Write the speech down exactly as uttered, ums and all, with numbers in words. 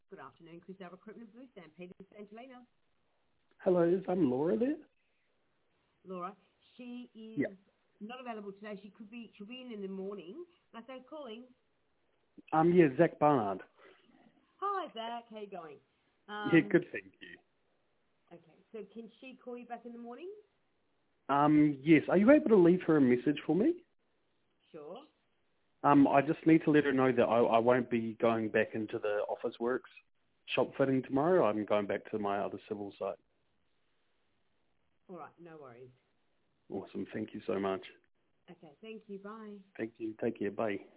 Good afternoon, Crystal Recruitment Blue Stand. Peter Angelina. Hello, is um Laura there? Laura. She Yeah. is not available today. She could be, she'll be in in the morning. And I say calling. Um, yeah, Zach Barnard. Hi, Zach. How you going? Yeah, Um, good, thank you. okay, so can she call you back in the morning? Um, yes, are you able to leave her a message for me? Sure. Um, I just need to let her know that I, I won't be going back into the office works shop fitting tomorrow. I'm going back to my other civil site. All right, no worries. Awesome, thank you so much. Okay, thank you. Bye. Thank you, take care, bye.